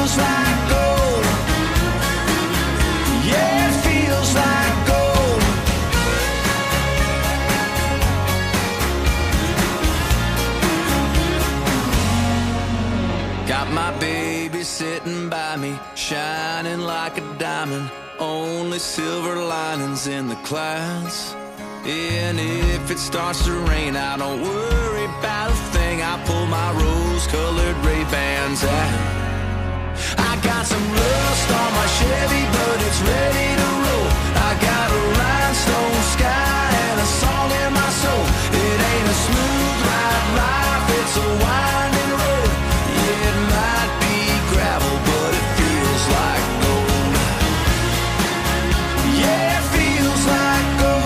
feels like gold. Yeah, it feels like gold. Got my baby sitting by me, shining like a diamond. Only silver linings in the clouds. And if it starts to rain, I don't worry about a thing. I pull my rose-colored Ray-Bans out. I got some rust on my Chevy, but it's ready to roll. I got a rhinestone sky and a song in my soul. It ain't a smooth ride life, it's a winding road. Yeah, it might be gravel, but it feels like gold. Yeah, it feels like gold.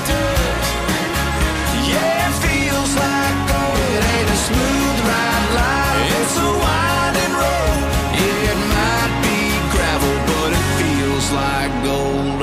Yeah, it feels like gold. It ain't a smooth ride life, it's a winding road. Yeah, it might be gravel, but it feels like gold.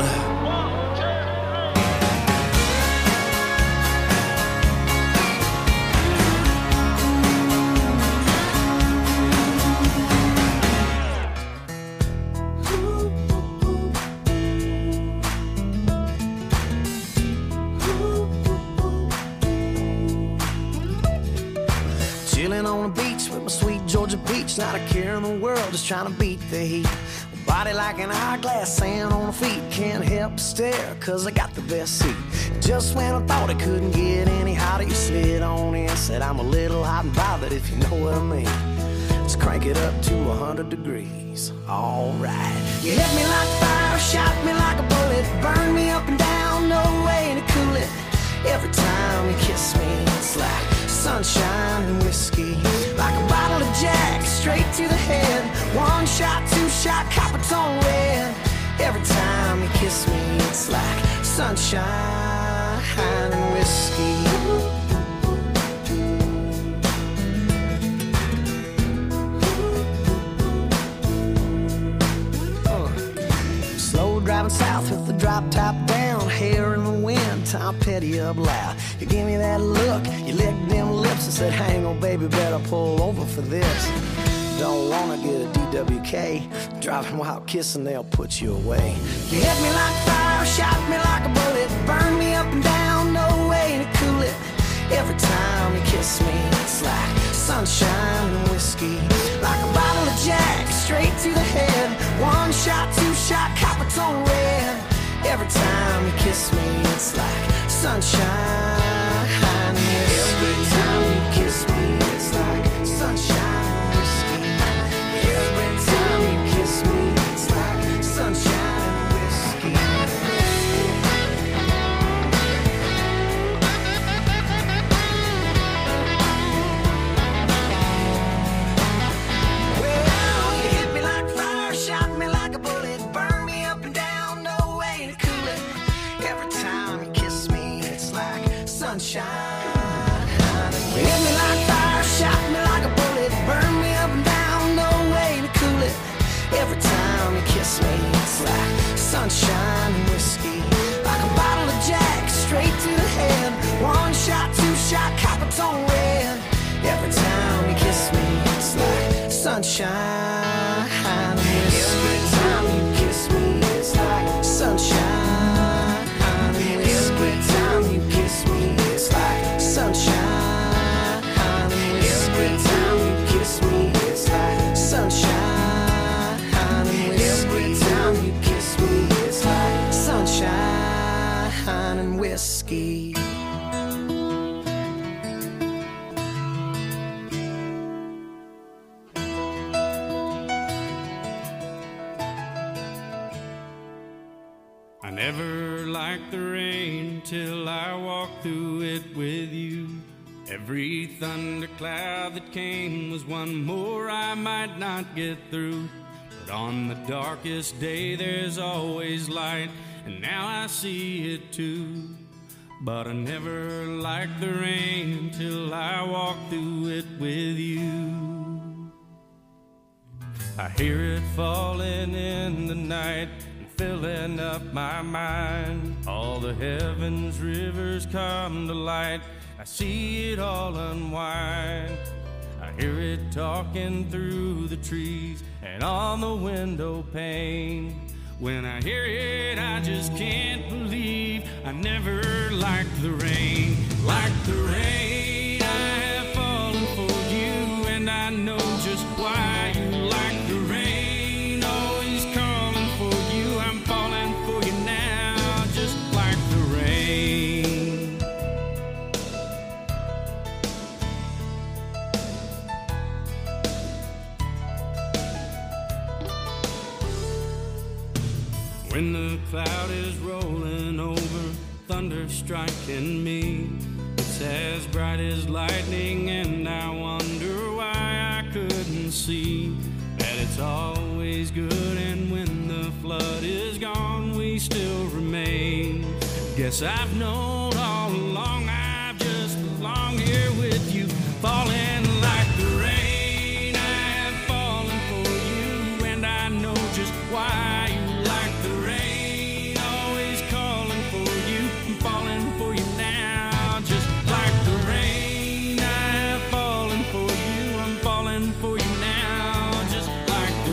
Chilling on the beach with my sweet Georgia peach, not a care in the world, just trying to beat the heat. Body like an hourglass, sand on the feet, can't help but stare, cause I got the best seat. Just when I thought it couldn't get any hotter, you slid on in, said I'm a little hot and bothered, if you know what I mean. Let's crank it up to 100 degrees, alright. You hit me like fire, shot me like a bullet, burn me up and down, no way to cool it. Every time you kiss me, it's like sunshine and whiskey, like a bottle of Jack, straight to the head. One shot, two shot, copper tone red. Every time you kiss me, it's like sunshine and whiskey. Slow driving south with the drop top down, hair in the wind, Tom Petty up loud. You gave me that look, you licked them lips and said, hang on baby, better pull over for this. Don't wanna get a DWK, driving while kissing, they'll put you away. You hit me like fire, shot me like a bullet, burn me up and down, no way to cool it. Every time you kiss me, it's like sunshine and whiskey, like a bottle of Jack, straight to the head. One shot, two shot, copper tone red. Every time you kiss me, it's like sunshine and whiskey. Every time you kiss me, it's like sunshine and whiskey. Every time you kiss me, it's like sunshine and whiskey. Well, you hit me like fire, shot me like a bullet, burn me up and down, no way to cool it. Every time you kiss me, it's like sunshine. You hit me like fire, shot me like a bullet, burn me up and down, no way to cool it. Every time you kiss me, it's like sunshine and whiskey, like a bottle of Jack, straight to the head. One shot, two shot, copper tone red. Every time you kiss me, it's like sunshine and whiskey. Every time you kiss me, it's like sunshine and whiskey. Every time you kiss me, it's like sunshine and whiskey. Every time you kiss me, it's like sunshine and whiskey. Every time you kiss me, it's like sunshine and whiskey. I never liked the rain till I walked through it with you. Every thundercloud that came was one more I might not get through. But on the darkest day there's always light, and now I see it too. But I never liked the rain till I walked through it with you. I hear it falling in the night, filling up my mind. All the heavens rivers come to light, I see it all unwind. I hear it talking through the trees and on the window pane. When I hear it, I just can't believe I never liked the rain. Like the rain, I have fallen for you, and I know just why you like the rain. Always calling for you, I'm falling for you now, just like the rain. When the cloud is rolling over, thunder striking me, it's as bright as lightning, and I wonder why I couldn't see that it's always good, and when the flood is gone, we still remain. Guess I've known all along I've just belonged here with you, falling like the rain. I have fallen for you, and I know just why you like the rain. Always calling for you, I'm falling for you now, just like the rain. I have fallen for you, I'm falling for you now, just like the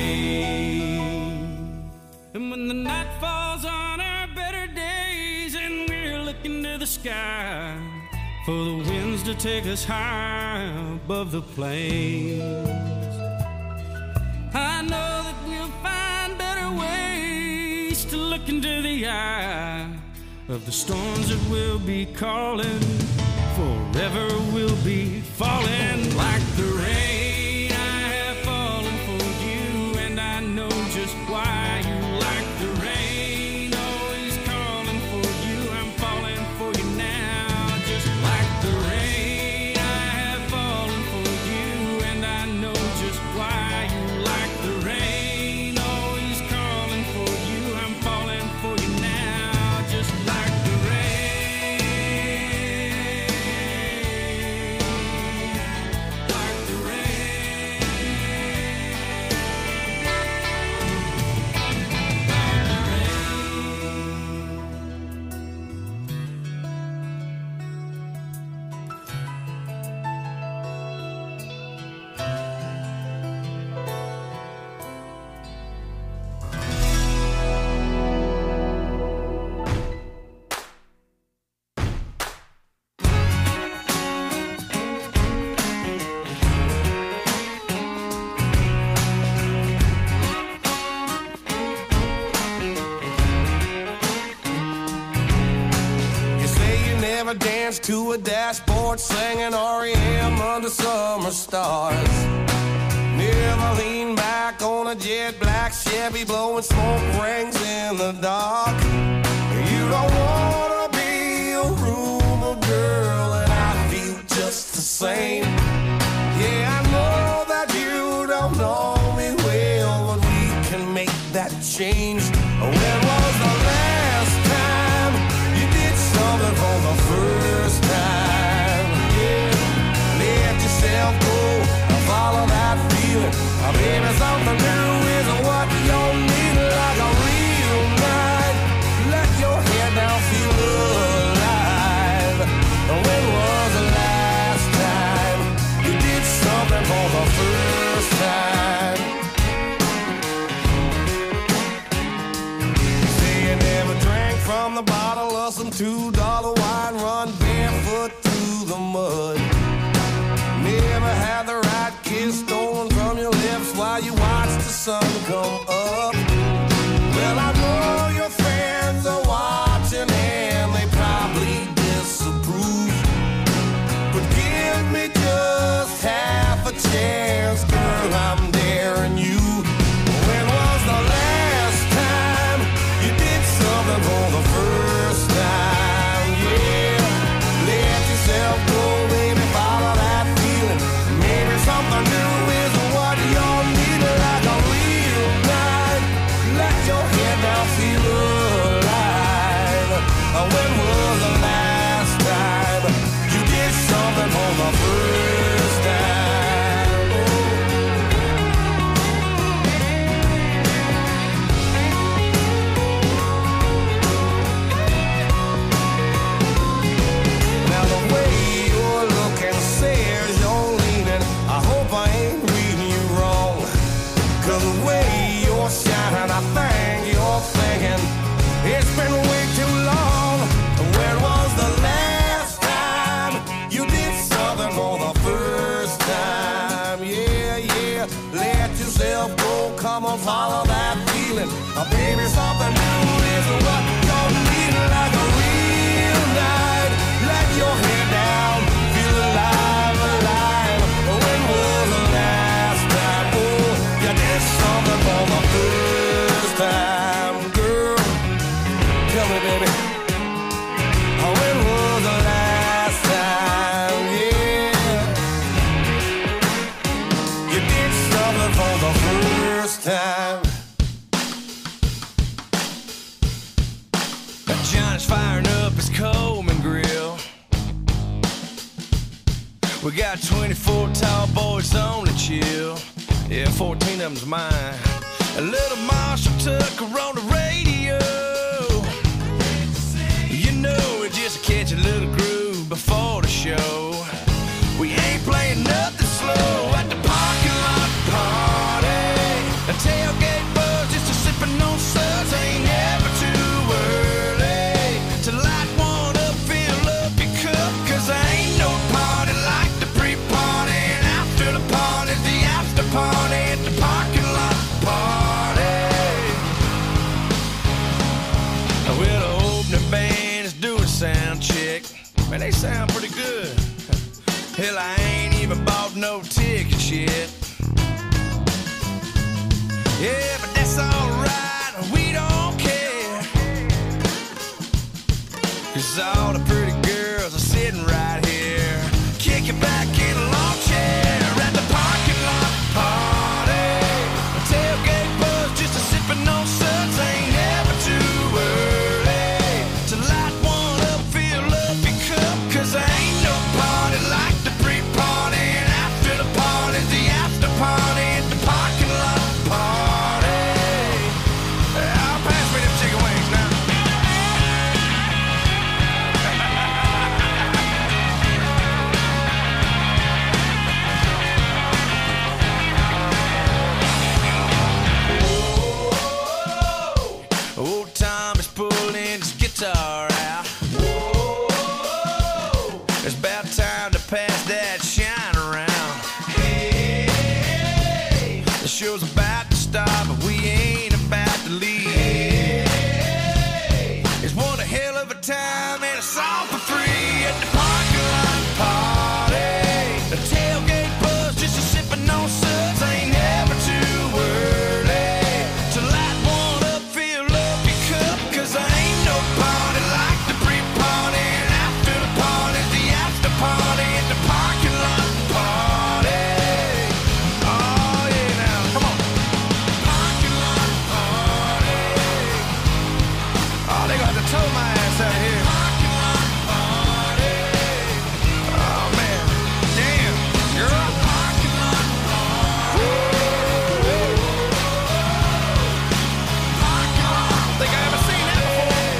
rain. And when the night falls on our better days and we're looking to the sky for the winds to take us high above the plains, I know that we'll find better ways to look into the eye of the storms that will be calling. Forever we'll be falling like the rain. I have fallen for you, and I know just why you like the rain. Always calling for you, I'm falling for you now, just like the rain. I have fallen for you, and I know just why you like the rain. Always calling for you, I'm falling for you now, just like the rain. Like the rain. You say you never danced to a dashboard singing REM under summer stars. Never lean back on a jet black Chevy blowing smoke rings in the dark. You don't wanna be a rumor girl, and I feel just the same. Yeah, I know that you don't know me well, but we can make that change. When was the last time you did something for the first time? Yeah, let yourself go and follow that feeling. Maybe something new is what you need, like a real night. Let your head down, feel alive. When was the last time you did something for the first time? Say you never drank from the bottle of some $2 wine, run barefoot through the mud. Never had the right kiss stolen from your lips while you watch the sun come up. Well, I know your friends are watching and they probably disapprove, but give me just half a chance, girl, I'm daring you. When was the last time you did something for the first time? Yeah, let yourself go, baby, follow that feeling. Maybe something new is what you need, like a real chance. Let yourself go, come on, follow that feeling. Baby, something new is what you're needing. Like a real night, let your hair down, feel alive, alive. When was the last time, oh, you did something for the first time, girl? Tell me, baby, when was the last time, yeah, you did something for the first time? Johnny's firing up his Coleman grill. We got 24 tall boys on the chill. Yeah, 14 of them's mine. A little Marshall Tucker on the radio. You know, we just catch a little groove before the show. We ain't playing nothing slow at the parking lot party. A tailgate buzz, just a sipping on suds. Ain't never too early to light one up, fill up your cup. Cause there ain't no party like the pre-party. And after the party's the after party at the parking lot party. Well, the opening band is doing sound check. Man, they sound pretty good. Hell, I ain't even bought no tickets yet. Yeah, but that's alright, we don't care. Cause all the pretty girls are sitting right here. Kick it back in a lawn chair at the parking lot party. A tailgate buzz, just a sipping on suds. Ain't never too early to light one up, fill up your cup. Cause there ain't no party like the pre-party. And after the party's the after party at the parking lot party. I'll pass me them chicken wings now. Old Tom is pulling his guitar out. It's about time to pass that shine around. Hey, the show's about to start, but we ain't about to leave. It's one hell of a time and it's all for free at the parking lot party. The tailgate buzz, just a sipping on suds. Ain't never too early to light one up, fill up your cup. Cause there ain't no party like the pre-party. And after the party's the after party at the parking lot party. Oh yeah, now come on. Parking lot party. Oh, they gonna have to tow my ass out of here. Parking lot party. Oh man, damn, girl. Parking lot party. Parking lot. Think I ever seen that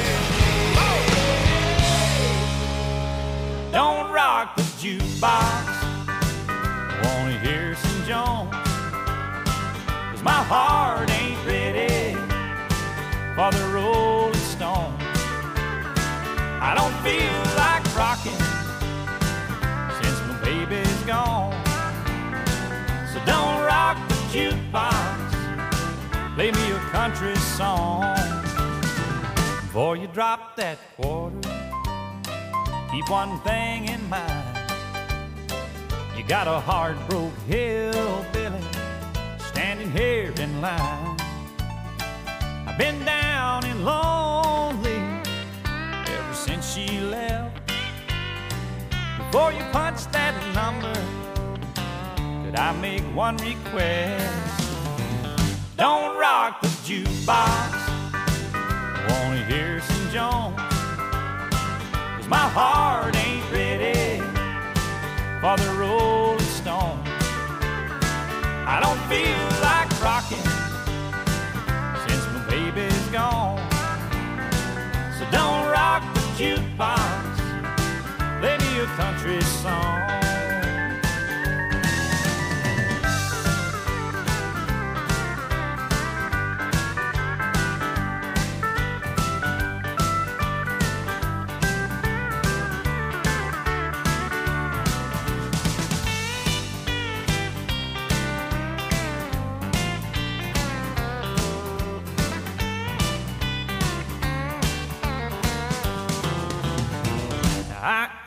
before? Don't rock the jukebox. Wanna hear some Jones? 'Cause my heart ain't ready for the Rolling Stones. I don't feel like rocking since my baby's gone. So don't rock the jukebox. Play me a country song. Before you drop that quarter, keep one thing in mind. You got a hard-broke hillbilly standing here in line. I've been down and lonely ever since she left. Before you punch that number, could I make one request? Don't rock the jukebox. Wanna hear some Jones? 'Cause my heart ain't ready for the Rolling Stones. I don't feel like rocking since my baby's gone. So don't rock the jukebox. Play me a country song.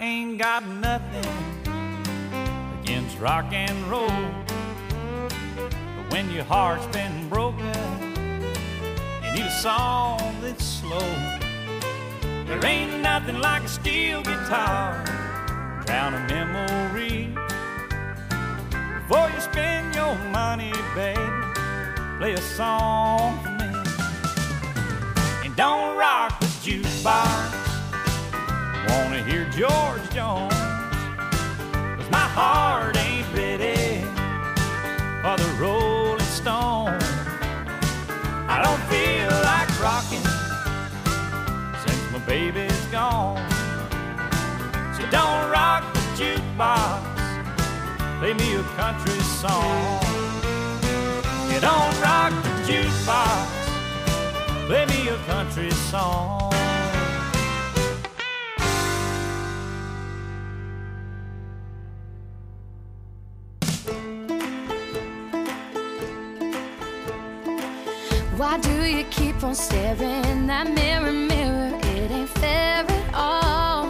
ain't got nothing against rock and roll, but when your heart's been broken, you need a song that's slow. There ain't nothing like a steel guitar, drown a memory. Before you spend your money, baby, play a song for me. And don't rock the jukebox, wanna hear George Jones, 'cause my heart ain't ready for the Rolling Stones. I don't feel like rocking since my baby's gone. So don't rock the jukebox, play me a country song. You don't rock the jukebox, play me a country song. Why do you keep on staring in that mirror, mirror? It ain't fair at all.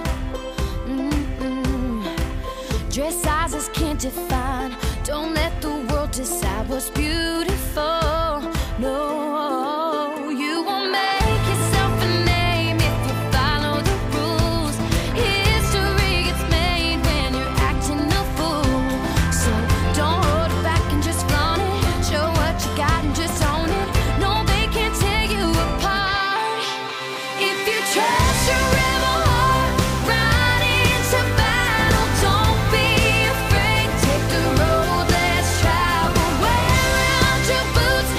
Dress sizes can't define. Don't let the world decide what's beautiful. No, you won't make yourself a name if you follow the rules. History gets made when you're acting a fool. So don't hold it back and just flaunt it. Show what you got and just own it. No, they can't tear you apart. If you trust your rebel heart, ride into battle. Don't be afraid, take the road less traveled. Wear out your boots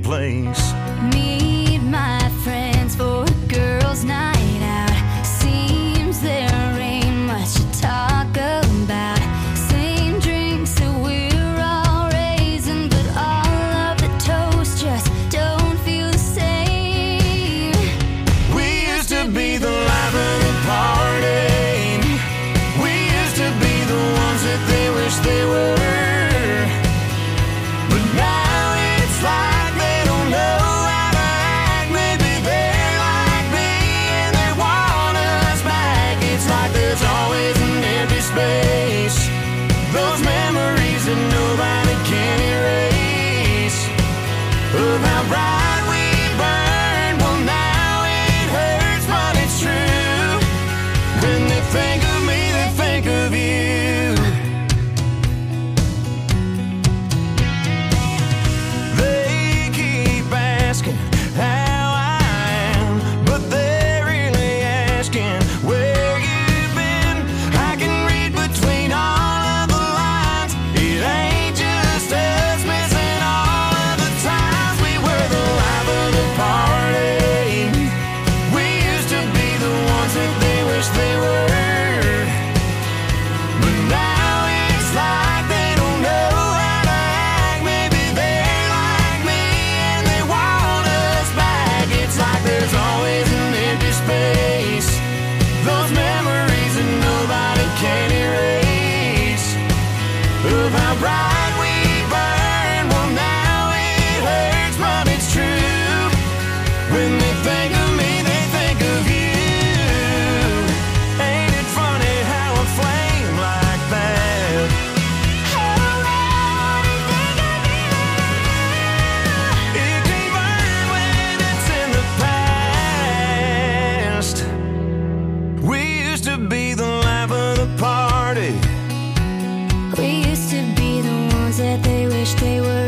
place. Meet my friends for a girls' night out. Seems there ain't much to talk about. Same drinks that we're all raising, but all of the toast just don't feel the same. We used to be the life of the party. We used to be the ones that they wish they were. But now it's like they don't know how to act. Maybe they're like me and they want us back. It's like there's always an empty space. Those memories that nobody can erase. Of how bright we burned. Well, now it hurts, but it's true. When they think of me, they think of you. They keep asking how I am, but they're really asking where you've been. I can read between all of the lines. It ain't just us missing all of the times we were the life of the party. We used to be the ones that they wish they were. But now it's like they don't know how to act. Maybe they're like me and they want us back. It's like there's always an empty space. Those memories that nobody can erase. Of how bright we burned. Well, now it hurts, but it's true. When they think of me, they think of you. Ain't it funny how a flame like that? It can burn when it's in the past. We used to be the life of the party. We used to be the ones that they wish they were.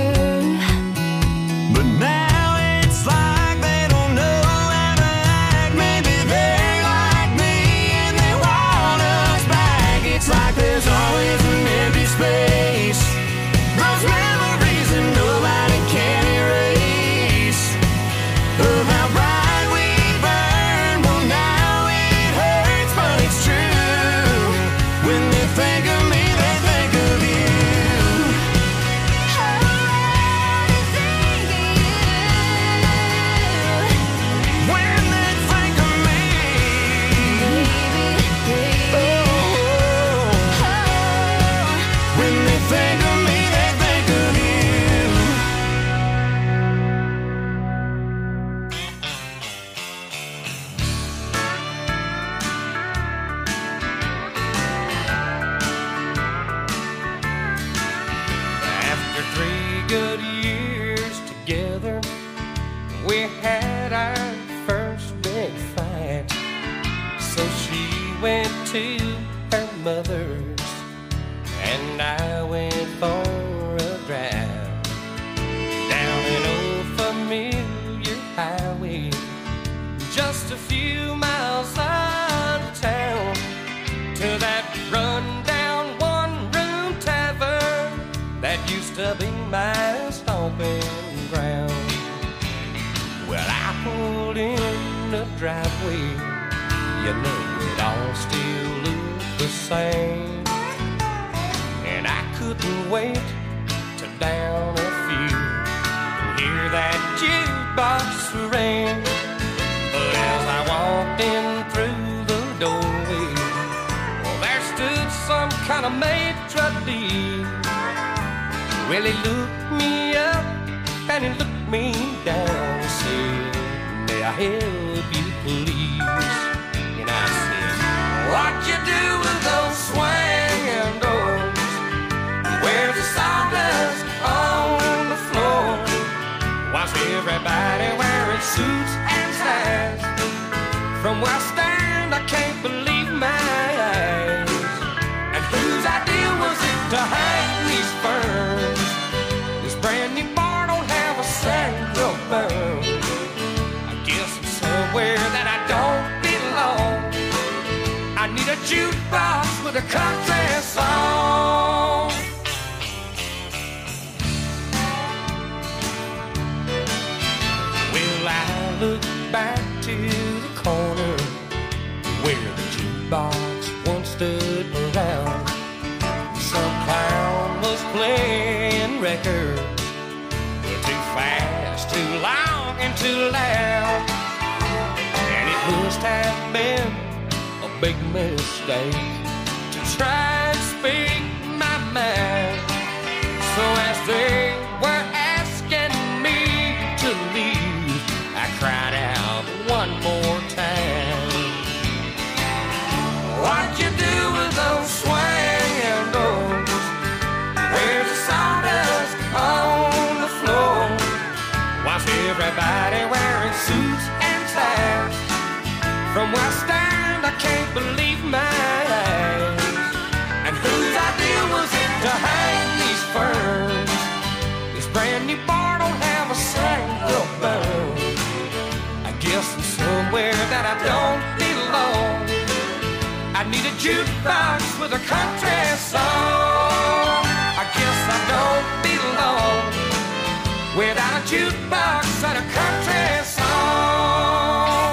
But now it's like they don't know how to act. Maybe they're like me and they want us back. It's like there's always an empty space. Those memories that nobody can erase. Of how bright we burned. Well, now it hurts, but it's true. When they think of me, they think of you. When they think of me, when they think of me, they think of you. After 3 good years together, we had our first big fight. So she went to her mother's, and I went for a drive down an old familiar highway, just a few miles out of town, to that run-down one-room tavern that used to be my stomping ground. Well, I pulled in the driveway, you know it all still looked the same, and I couldn't wait to down a few and hear that jukebox ring. But as I walked in through the doorway, well, there stood some kind of maitre d'. Well, he looked me up and he looked me down and said, "May I help you, please?" And I said, "What you do with those swinging doors? Where's the sawdust on the floor? Why's everybody wearing suits and ties? From where I stand, I can't believe my eyes. And whose idea was it to hang these ferns? This brand new bar don't have a central burn. I guess I'm somewhere that I don't belong. I need a jukebox with a country song." to the corner where the jukebox once stood around. Some clown was playing records, too fast, too long, and too loud. And it must have been a big mistake to try and speak my mind. So as they were asking me to leave, I cried out one more time. What you do with those swinging doors? Where's the sawdust on the floor? Why's everybody wearing suits and ties? From West End, I can't believe my eyes. And whose idea was it to hang these ferns? This brand new bar don't have a single burn. I guess I'm somewhere that I don't belong. I need a jukebox with a country song. I guess I don't belong without a jukebox and a country song.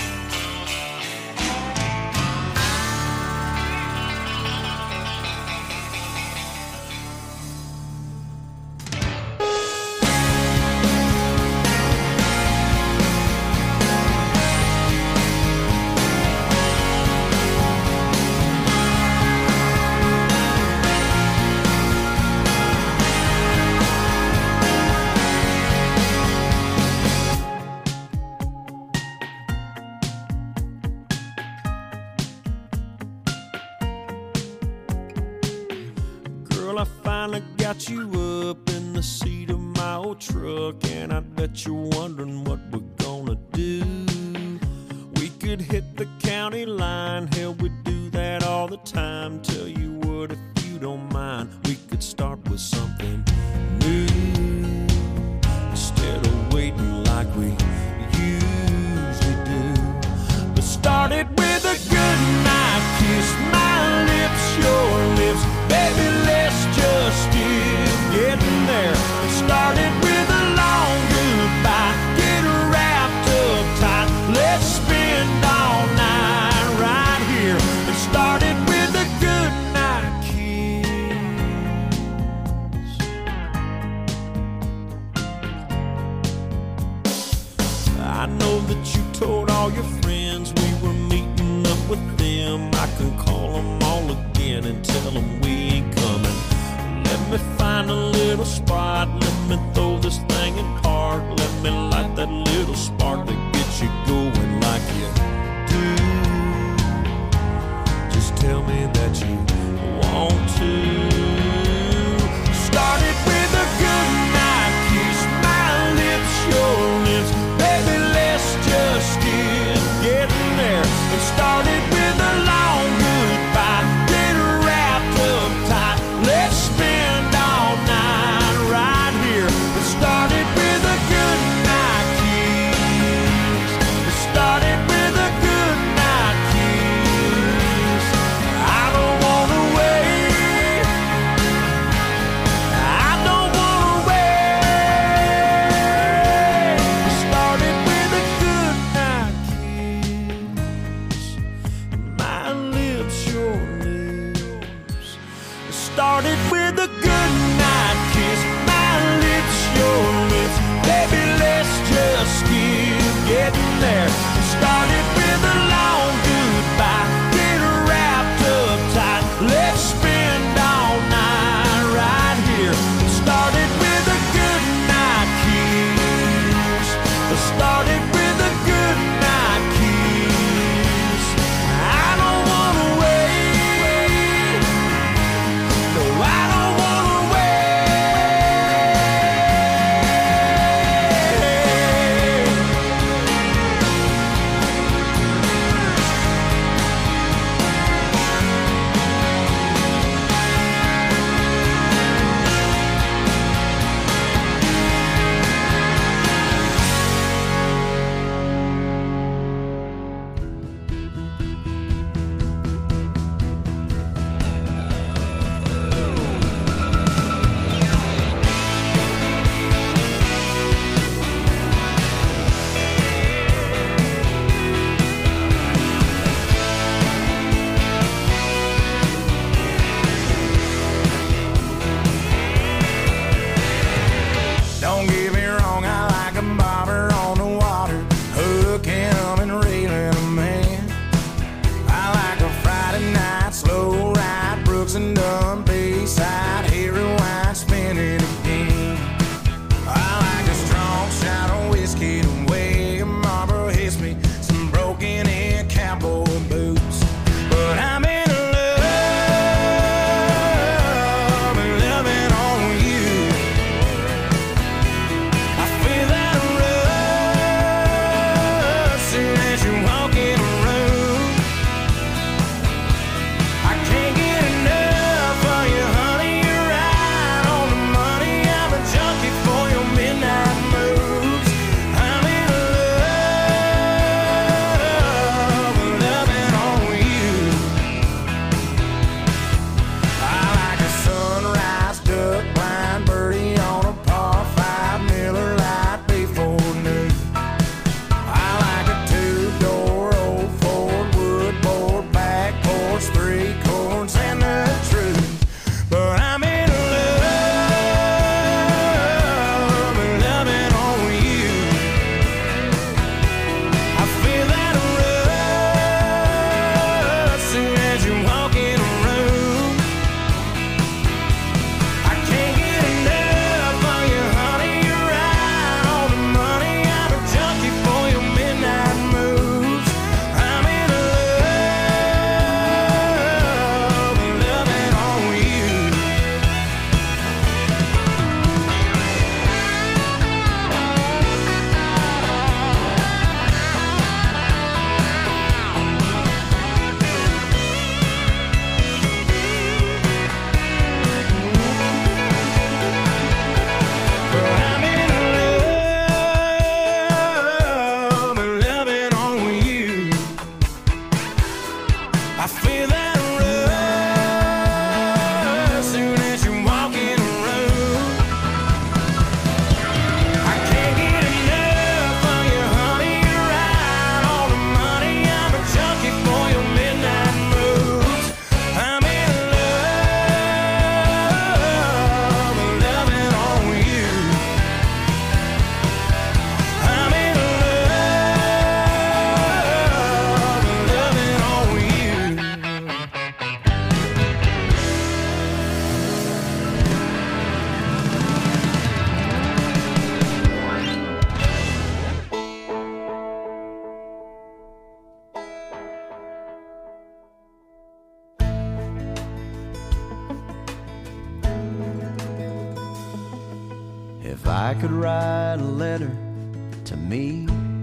I finally got you up in the seat of my old truck, and I bet you're wondering what we're gonna do. We could hit the county line, hell, we do that all the time. Tell you what, if you don't mind, we could start with something new instead of waiting like we usually do. But start it with a good night kiss, my lips, your lips, baby, let's just get getting there. It started with a long goodbye, get wrapped up tight, let's spend all night right here. It started with a good night kiss. I know that you told all your friends we were meeting up with them. I can call them all again and tell them we ain't coming. Let me find a little spot, let me throw this thing in park, let me light that little spark that gets you going like you do. Just tell me that you want to. Started with a good night kiss, my lips, your lips, baby, let's just get getting there. It started with a long goodbye, get wrapped up tight, let's spend all night right here. It started with a good night kiss. walking in cowboy boots. But I'm in love and loving on you. I feel that rush as you walk in the room. I can't get enough of you, honey. You're right on the money. I'm a junkie for your midnight moves. I'm in love and loving on you. I like a sunrise duck, blind birdie on a par 5 Miller Lite before noon. I like a 2-door old Ford wood board, back porch, 3 corns and the truth. But I'm in love and loving on you. I feel that rush soon as you walk in the room. I can't get enough of you, honey. You're right on the money. I'm a junkie for your midnight moves. I'm in love and loving on you. But I'm in love and loving on you. I feel that rush soon as you walk in the room. I can't get enough of you, honey. You're right on the money. I'm a junkie for your midnight moves. I'm in love and loving on you. I'm in love and loving on you. If I could write a letter to me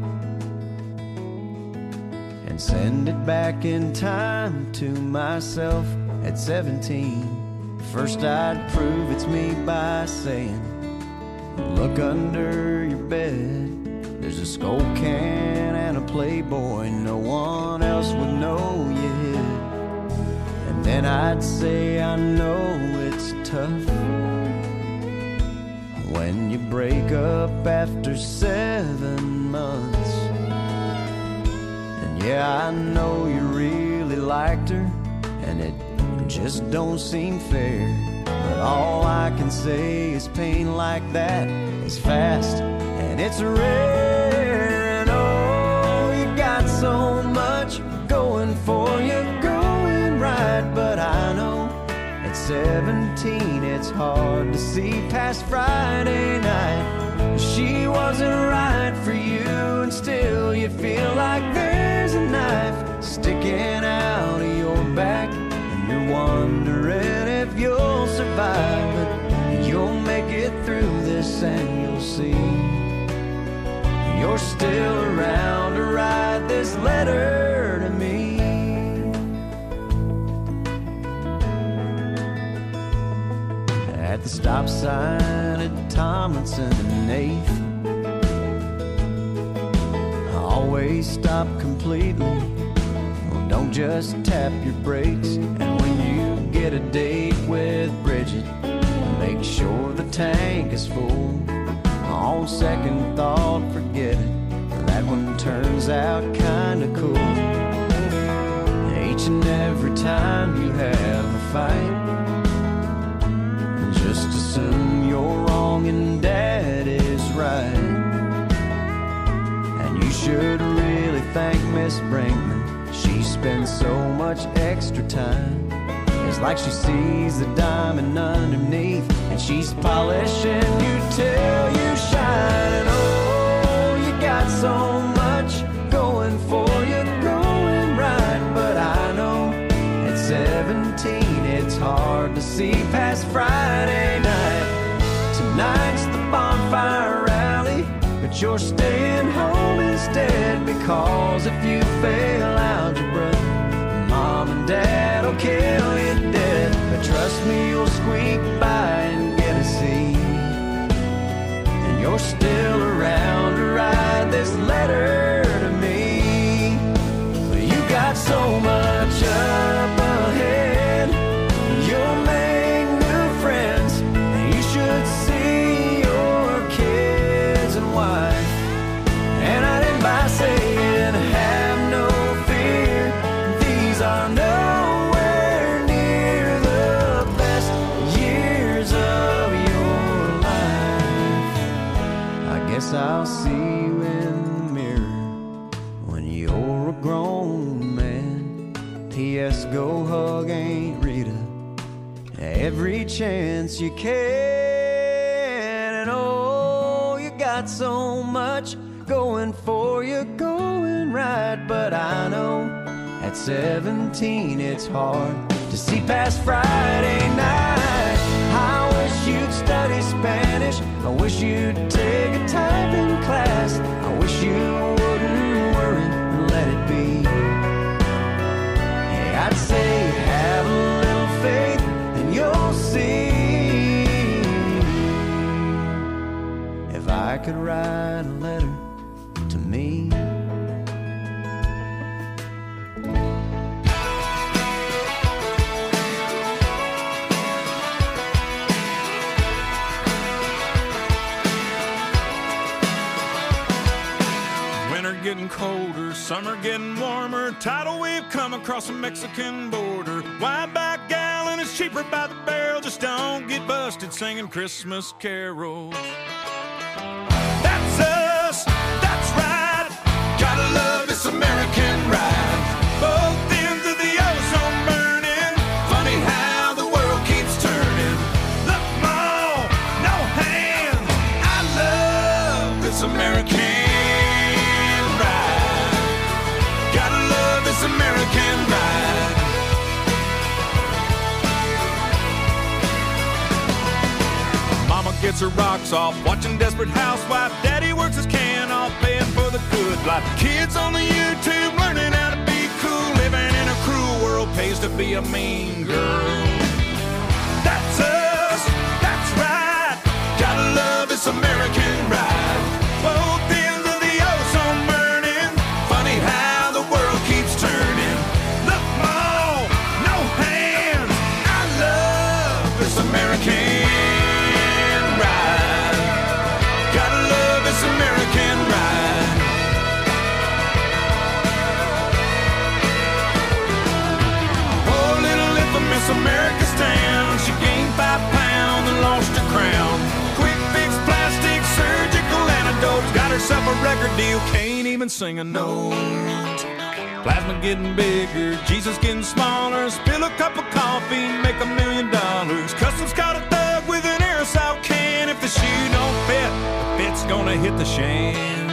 and send it back in time to myself at 17, first I'd prove it's me by saying, look under your bed, there's a Skull can and a Playboy no one else would know you hid. And then I'd say, I know it's tough when you break up after 7 months. And yeah, I know you really liked her, and it just don't seem fair. But all I can say is pain like that is fast and it's rare. And oh, you got so much going for you, going right. But I know at 17 it's hard to see past Friday night. She wasn't right for you, and still you feel like there's a knife sticking out of your back, and you're wondering if you'll survive. But you'll make it through this and you'll see you're still around to write this letter to me. At the stop sign at Tomlinson and 8th, I always stop completely. Well, don't just tap your brakes. And when you get a date with Bridget, make sure the tank is full. On second thought, forget it. That one turns out kinda cool. Each and every time you have a fight, just assume you're wrong and Dad is right. And you should really thank Miss Brinkman. She spends so much extra time. It's like she sees the diamond underneath, and she's polishing you till you shine. And oh, you got so much going for you, see past Friday night. Tonight's the bonfire rally, but you're staying home instead, because if you fail algebra, Mom and Dad will kill you dead. But trust me, you'll squeak by and get a C, and you're still around to write this letter to me. But you got so much up ahead, you'll make new friends, and you should see your kids and wife. And I'd end by saying, have no fear, these are nowhere near the best years of your life. I guess I'll see you in the mirror when you're a grown man. P.S. go hug Aunt Rita every chance you can. And oh, you got so much going for you, going right. But I know at 17 it's hard to see past Friday night. I wish you'd study Spanish, I wish you'd take a typing class, I wish you wouldn't worry and let it be. Hey, I'd say have a little faith and you'll see. If I could write a letter to me. Winter getting colder, summer getting warmer, tidal wave come across the Mexican border. Wide back gallon is cheaper by the barrel, just don't get busted singing Christmas carols. That's us, that's right, gotta love this American ride. Both ends of the ozone burning, funny how the world keeps turning. Look, Mom, no hands, I love this American ride. Gotta love this American ride. Mama gets her rocks off, watching Desperate Housewife. Daddy works his can off, paying for the good life. Kids on the YouTube learning how to be cool. Living in a cruel world pays to be a mean girl. That's us, that's right, gotta love this American ride. Both ends of the ozone burning, funny how the world keeps turning. Look, Mom, no hands, I love this American ride. Gotta love this American ride. Oh, little infamous America's town, she gained 5 pounds and lost her crown. Quick fix, plastic, surgical antidotes, got herself a record deal, can't even sing a note. Plasma getting bigger, Jesus getting smaller, spill a cup of coffee, make $1 million. Customs caught a thug with an aerosol can. If the shoe don't fit, the fit's gonna hit the shan.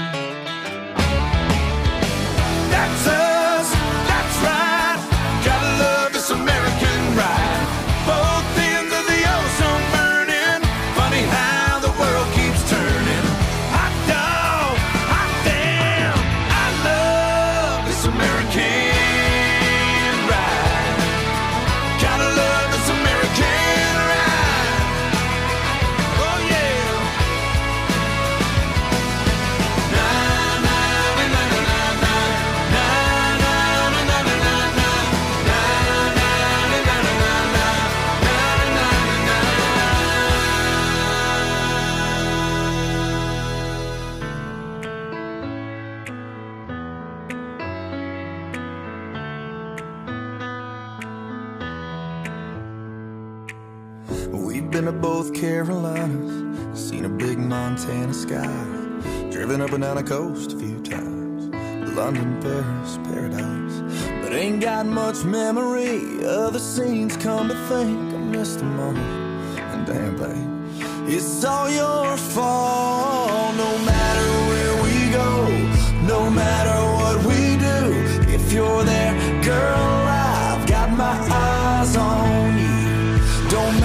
That's us, that's right, gotta love this American ride. Both ends of the ozone burning, funny how the world keeps turning. Hot dog, hot damn, I love this American ride. Gotta love this American ride. Oh yeah. Na na na na na na na na na na na na na na na na na We've been to both Carolinas, seen a big Montana sky, driven up and down the coast a few times, London, Paris, paradise. But ain't got much memory of the scenes, come to think I missed them all. And damn, babe, it's all your fault. No matter where we go, no matter what we do, if you're there, girl, I've got my eyes on you. Don't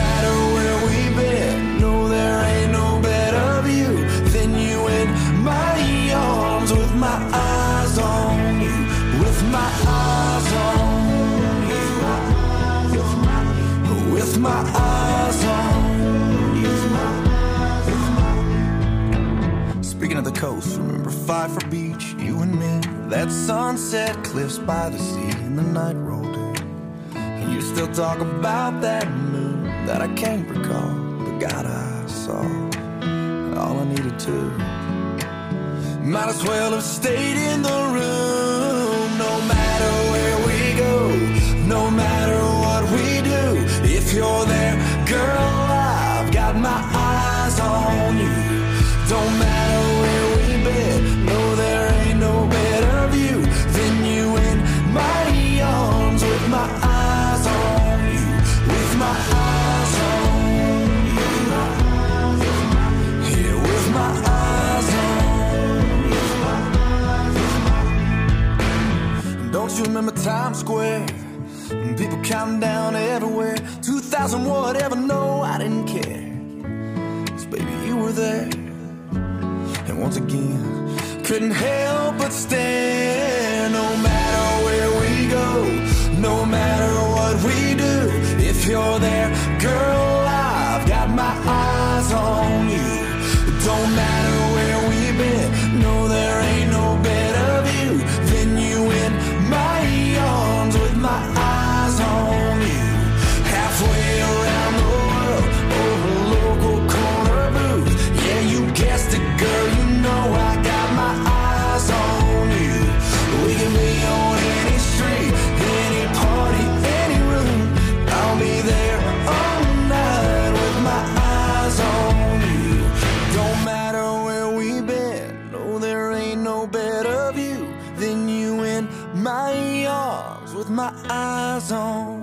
at sunset, cliffs by the sea, and the night rolled in. And you still talk about that moon that I can't recall, but God, I saw all I needed to. Might as well have stayed in the room. No matter where we go, no matter what we do, if you're there, girl, I've got my eyes on you. Don't matter where we've been, no, there ain't no better view than you in my arms, with my eyes on you, with my eyes on you, yeah, with my eyes on you. Don't you remember Times Square? People counting down everywhere, 2,000 whatever, no, I didn't care, 'cause baby, you were there. And once again, couldn't help but stare. No matter where we go, no matter what we do, if you're there, girl, I've got my eyes on you. Don't matter where we've been, no, there ain't no better view than you in my arms, with my eyes on you. Halfway around the world, over a local corner booth. Yeah, you guessed it, girl, you know I got my eyes on you. We can be on any street, any party, any room. I'll be there all night with my eyes on you. Don't matter where we've been, no, there ain't no better view than you in my arms, with my eyes on.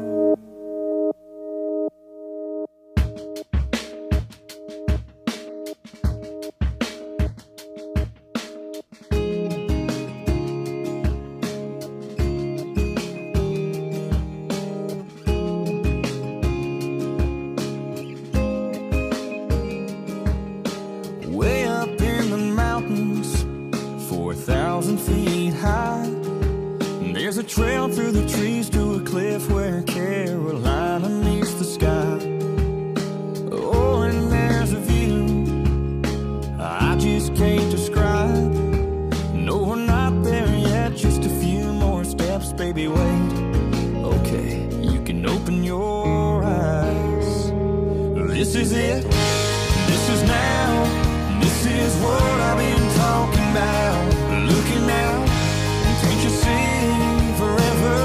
Way up in the mountains, 4,000 feet high, there's a trail through the trees to a cliff where Carolina meets the sky. Oh, and there's a view I just can't describe. No, we're not there yet, just a few more steps, baby, wait. Okay, you can open your eyes. This is it, this is now, this is what I've been talking about. Looking out, can't you see forever?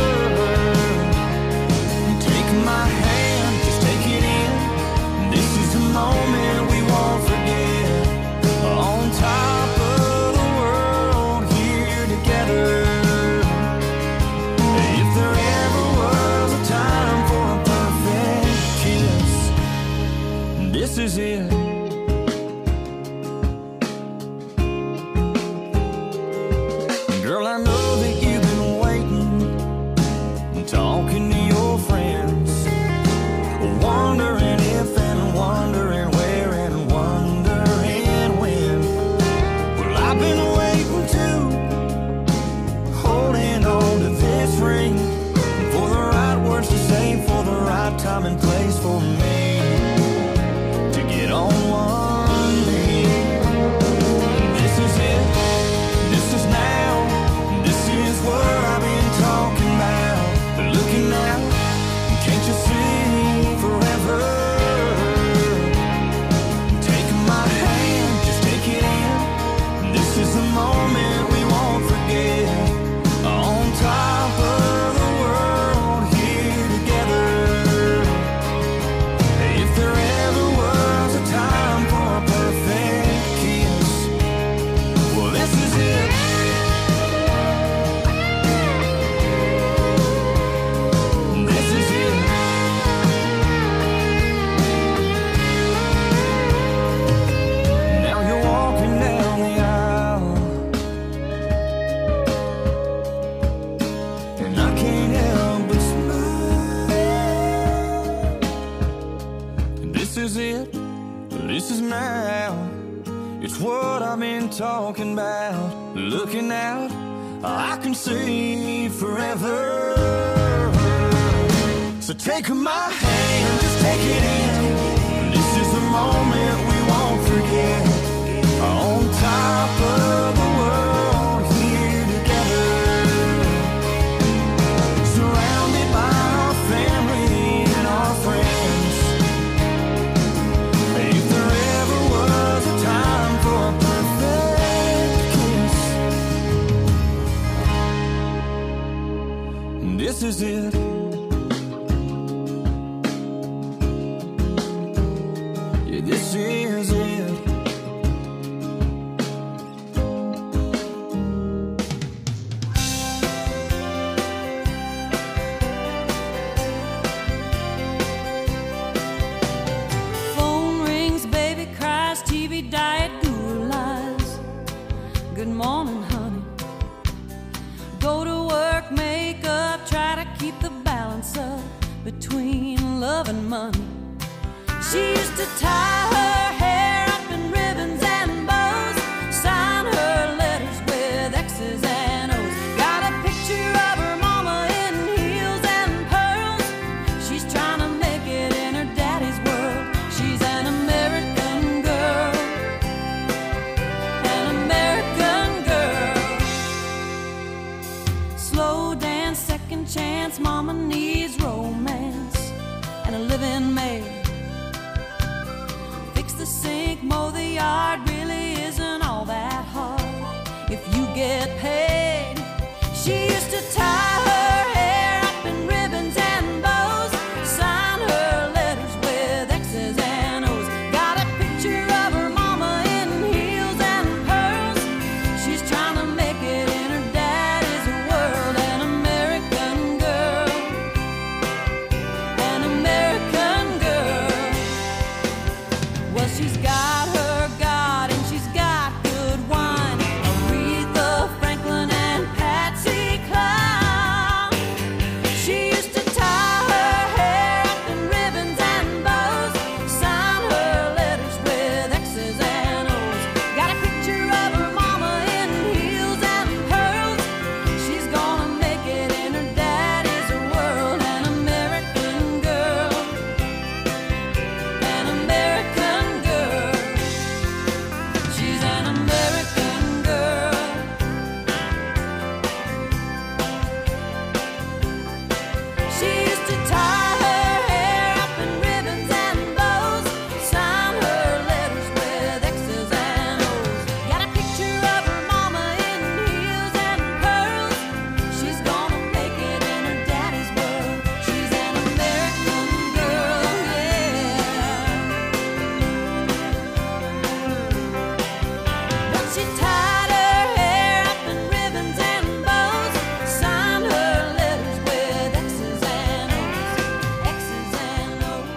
Take my hand, just take it in. This is the moment we won't forget. On top of the world, here together. If there ever was a time for a perfect kiss, this is it. Girl, I know that you've been waiting, talking to your friends, wondering if and wondering where and wondering when. Well, I've been waiting too, holding on to this ring, for the right words to say, for the right time and place for me to get on one knee. This is it, this is now, this is what I've been talking about. Looking out, can't you see forever? Take my hand, just take it in. This is the moment we won't forget. On top of the world, here together. If there ever was a time for a perfect kiss, well, this is it. This is it. Now you're walking down the aisle, and I can't help but smile. This is it, this is now. It's what I've been talking about. Looking out, I can see forever. So take my hand, just take it in. This is the moment we won't forget. On top of the world, here together. This is it. Yeah, this is it. Phone rings, baby cries, TV diet, guru lies. Good morning, honey. Go to work, make up, try to keep the balance up between love and money. She used to tie her hair up in ribbons and bows, sign her letters with X's and O's. Got a picture of her mama in heels and pearls. She's trying to make it in her daddy's world. She's an American girl, an American girl. Slow dance, second chance, mama needs romance and a living maid. Fix the sink, mow the yard, really isn't all that hard if you get paid. She used to tie her hair up in ribbons and bows, sign her letters with X's and O's. Got a picture of her mama in heels and pearls. She's trying to make it in her daddy's world. An American girl, an American girl. Well, she's got her God and she's got good wine. Aretha Franklin and Patsy Cline. She used to tie her hair up in ribbons and bows, sign her letters with X's and O's. Got a picture of her mama in heels and pearls. She's gonna make it in her daddy's world. An American girl, an American girl. She's an American girl. She used to tie her hair up in ribbons and bows, sign her letters with X's and O's. Got a picture of her mama in heels and pearls. She's gonna make it in her daddy's world. She's an American girl, yeah. But she tied her hair up in ribbons and bows, signed her letters with X's and O's, X's and O's.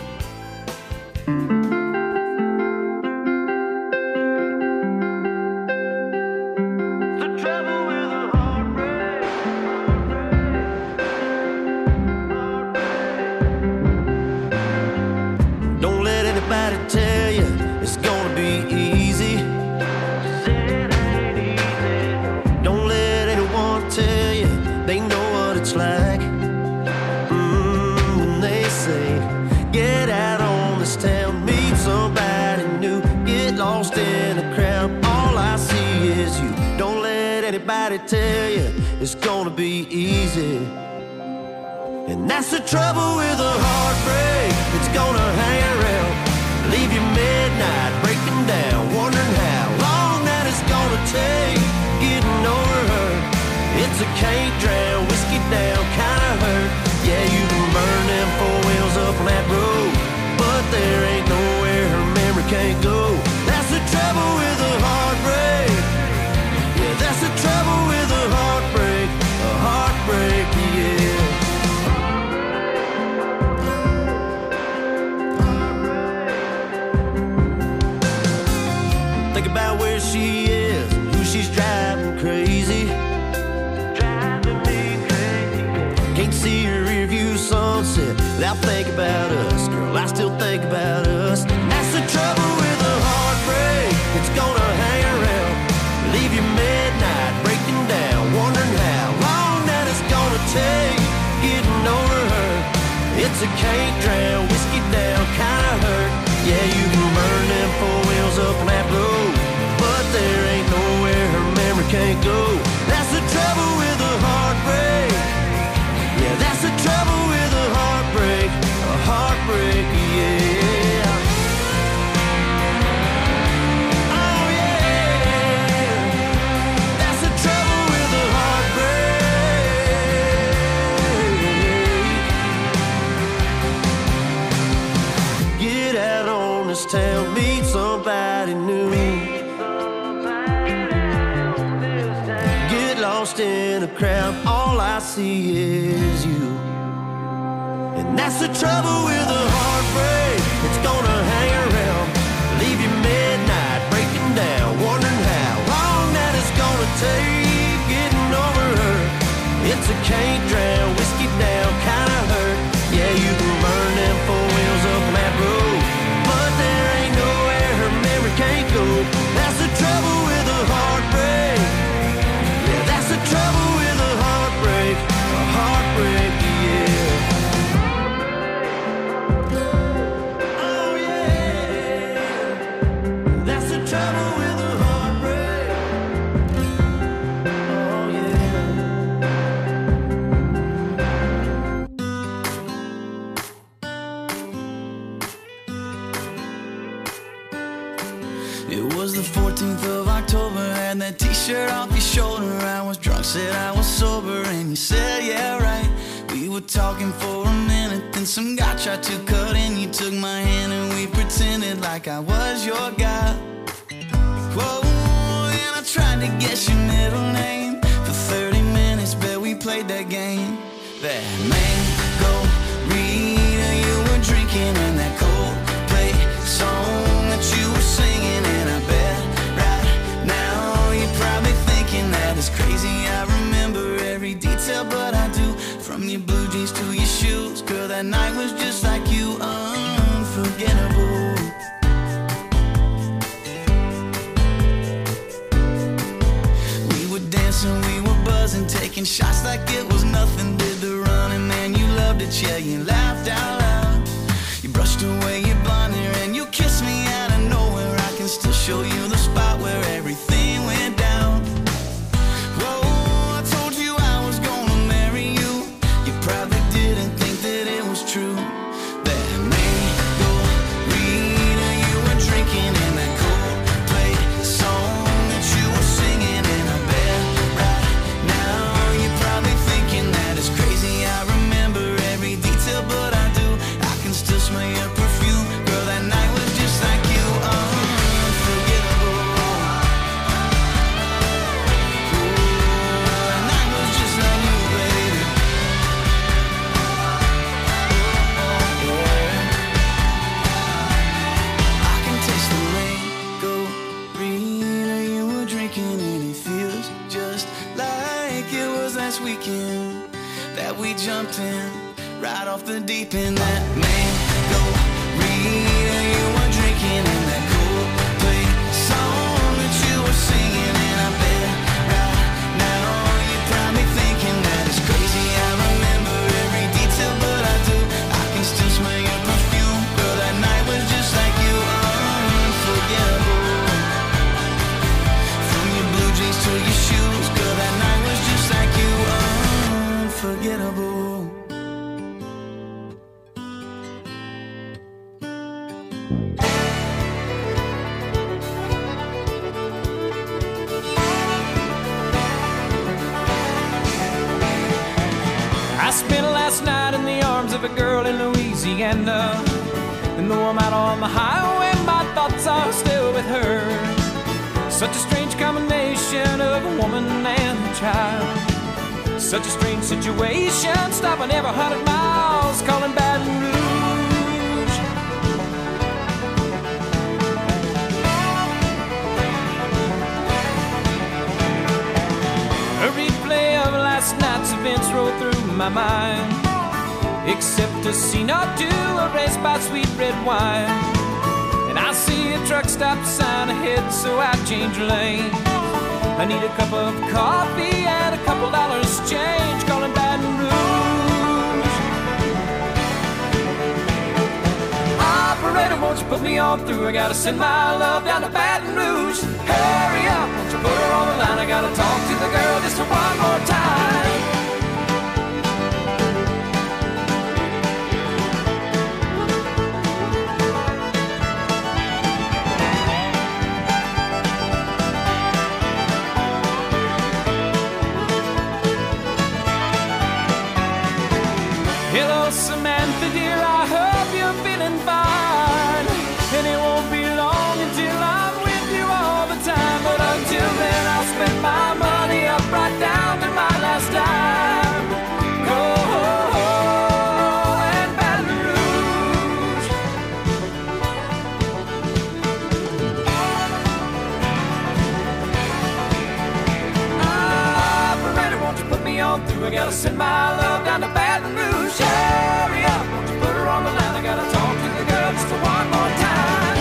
Don't let anybody tell you it's gonna be easy. Don't let anyone tell you they know what it's like. When they say, get out on this town, meet somebody new, get lost in the crowd. All I see is you. Don't let anybody tell you it's gonna be easy. And that's the trouble with a heartbreak. It's gonna hang around, leave you midnight, breaking down, wondering how long that it's gonna take getting over her. It's a can't drown, whiskey down kind of hurt. Yeah, you can burn them four wheels up on that road, but there ain't nowhere her memory can't go. That's the trouble with a heartbreak. Yeah, that's the trouble with a heartbreak. A heartbreak, yeah. Think about where she is, who she's driving crazy. Driving me crazy. Can't see her rear view sunset without thinking about us. Girl, I still think about us. That's the trouble with a heartbreak. It's gonna hang around, leave you midnight, breaking down, wondering how long that it's gonna take getting over her. It's a can't drown, whiskey down kind of hurt. Yeah, you can burn them four wheels up on that road, but there ain't nowhere her memory can't go. That's the trouble with a heartbreak. Yeah, that's the trouble with a heartbreak. A heartbreak, yeah. Oh yeah. That's the trouble with a heartbreak. somebody new. Get lost in a crowd, all I see is you. And that's the trouble with a heartbreak. It's gonna hang around, leave you midnight, breaking down, wondering how long that it's gonna take getting over her. It's a can't drown, whiskey down kind of hurt. Yeah, you can burn them four wheels up that road, but there ain't nowhere her memory can't go. That's the trouble with a heartbreak. Yeah, that's the trouble with a heartbreak. A heartbreak, yeah. Oh yeah. That's the trouble with a heartbreak. Oh yeah. It was the 14th of October, had that t-shirt off your shoulder. I was drunk, said I was sober, and you said, yeah, right. We were talking for a minute, then some guy tried to cut in. You took my hand and we pretended like I was your guy. Whoa, and I tried to guess your middle name. For 30 minutes, bet we played that game. That mango Rita you were drinking, and that Coldplay song that you were singing. And I bet right now you're probably thinking that it's crazy I remember every detail, but I do. From your blue jeans to your shoes, girl, that night was just like you, unforgettable. We were dancing, we were buzzing, taking shots like it was nothing. Did the running, man, you loved it, yeah, you laughed out loud. You brushed away your blonde hair and you kissed me out of nowhere. I can still show you the spot where everything went down. Whoa, I told you I was gonna marry you. You probably didn't think that it was true. That mango Rita you were drinking, and that Coldplay song that you were singing. And I bet right now you're probably thinking that it's crazy I remember every detail, but I do. I can still smell your perfume, girl, that night was just like you, unforgettable. Ooh, that night was just like you, baby. I can taste the mango Rita you were drinking, and it feels just like it was last weekend that we jumped in right off the deep end. That mango Rita you were drinking, and that Coldplay song that you were singing. And I bet right now you're probably thinking that it's crazy I remember every detail, but I do. I can still smell your perfume, girl, that night was just like you, unforgettable. From your blue jeans to your shoes, girl, that night was just like you, unforgettable. I spent last night in the arms of a girl in Louisiana, and though I'm out on the highway, my thoughts are still with her. Such a strange combination of a woman and a child. Such a strange situation, stopping every 100 miles, calling Baton Rouge. A replay of last night's events roll through my mind, except a scene or two erased by sweet red wine. And I see a truck stop sign ahead, so I change lane. I need a cup of coffee and a couple dollars change, calling Baton Rouge. Operator, won't you put me on through? I gotta send my love down to Baton Rouge. Hurry up, won't you put her on the line? I gotta talk to the girl just one more time. Hello, Samantha, dear, I hope you're feeling fine. And it won't be long until I'm with on through. I gotta send my love down to Baton Rouge. Hurry up, won't you put her on the line? I gotta talk to the girl just one more time.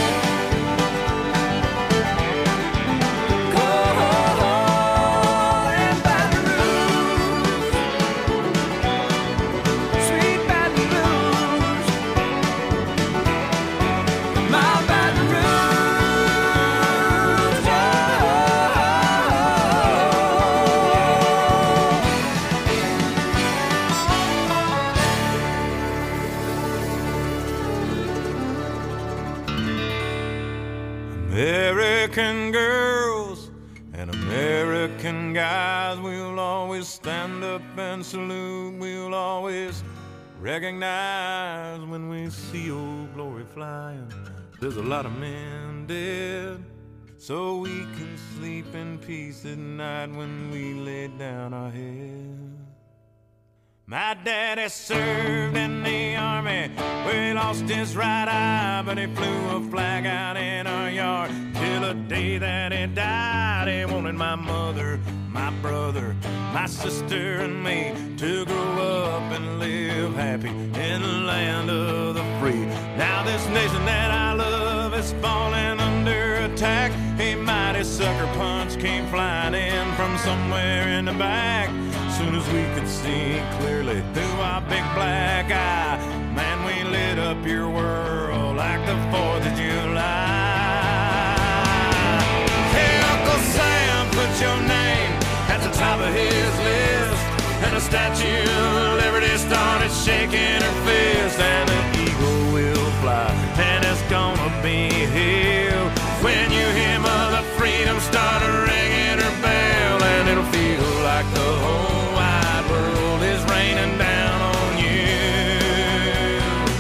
American girls and American guys, we'll always stand up and salute. We'll always recognize when we see old glory flying. There's a lot of men dead, so we can sleep in peace at night when we lay down our head. My daddy served in the army, where he lost his right eye, but he flew a flag out in our yard till the day that he died. He wanted my mother, my brother, my sister, and me to grow up and live happy in the land of the free. Now this nation that I love is falling under attack. A mighty sucker punch came flying in from somewhere in the back. Soon as we could see clearly through our big black eye, man, we lit up your world like the 4th of July. Hey, Uncle Sam, put your name at the top of his list, and the Statue of Liberty started shaking her fist, and the eagle will fly, and it's gonna be here when you hear Mother Freedom start ringing her bell, and it'll feel like the whole world is raining down on you.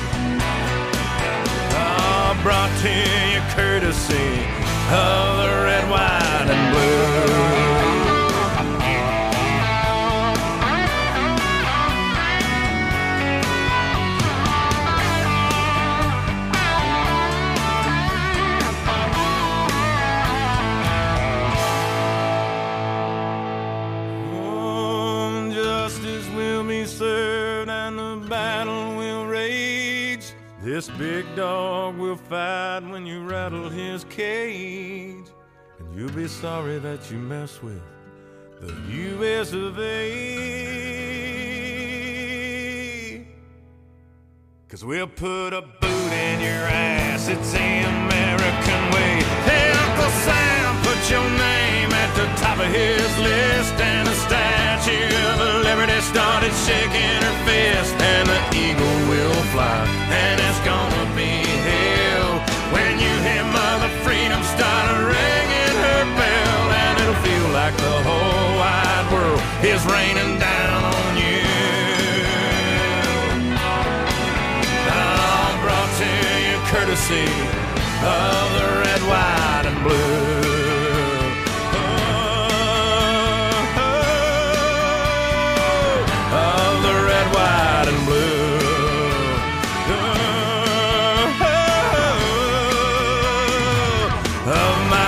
Oh, brought to you courtesy of the red, white, and blue. Served and the battle will rage. This big dog will fight when you rattle his cage, and you'll be sorry that you mess with the U.S. of A. 'Cause we'll put a boot in your ass, it's the American way. Hey, Uncle Sam, put your name at the top of his list, and the Statue of Liberty started shaking her fist, and the eagle will fly, and it's gonna be hell when you hear Mother Freedom start ringing her bell, and it'll feel like the whole wide world is raining down on you. Brought to you courtesy of the red, white, and blue.